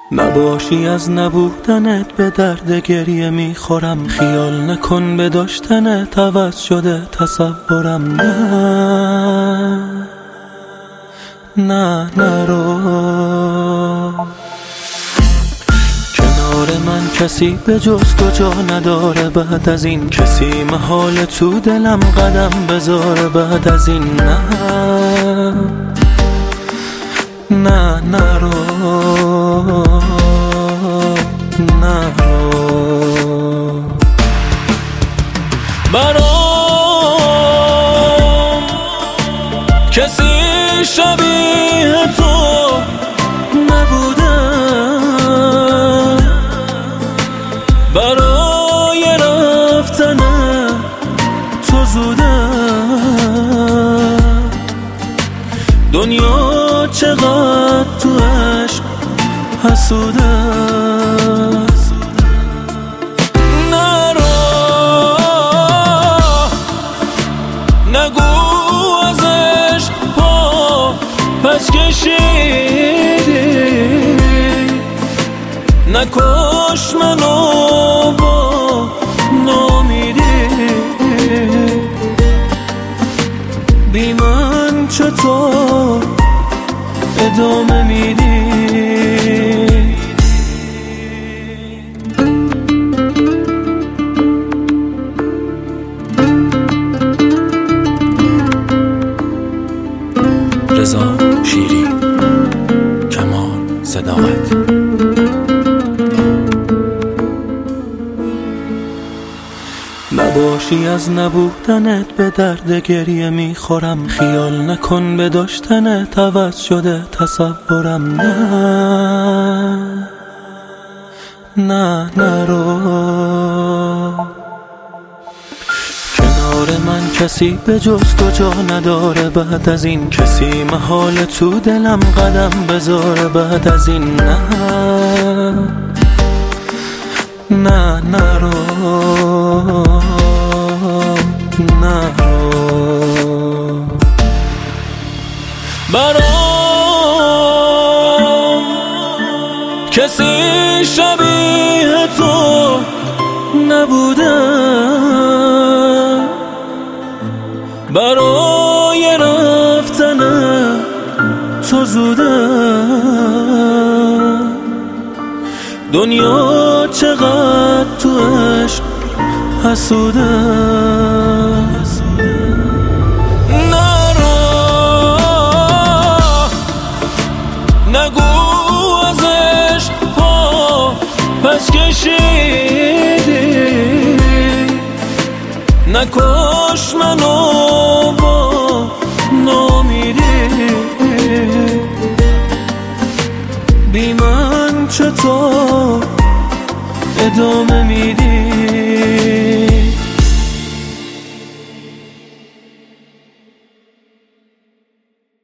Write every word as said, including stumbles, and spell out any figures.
نباشی از نبودنت به درد گریه میخورم. خیال نکن به داشتنت عوض شده تصورم. نه نه نرو کنار من، کسی به جز تو جا نداره. بعد از این کسی محال تو دلم قدم بذاره. بعد از این نه نه نرو نرو برام کسی شبیه تو نبوده. برای رفتن تو زوده. دنیا چقدر تو عشق حسوده. نرو نگو از عشق پا پس کشیدی. نکش منو با نامیدی. بی من چطور ادامه میدی؟ رضا شیری، کمال صداقت. نباشی از نبودنت به درد گریه میخورم. خیال نکن به داشتنت عوض شده تصورم. نه نه نرو کنار من، کسی به جز تو جا نداره. بعد از این کسی محال تو دلم قدم بذاره. بعد از این نه نه نرو نرو برام کسی شبیه تو نبوده. برای رفتن تو زوده. دنیا چقدر تو عشق حسوده. نرو نگو از عشق پا پس کشیدی. نکش منو با نامیدی. بی من چطور ادامه میدی؟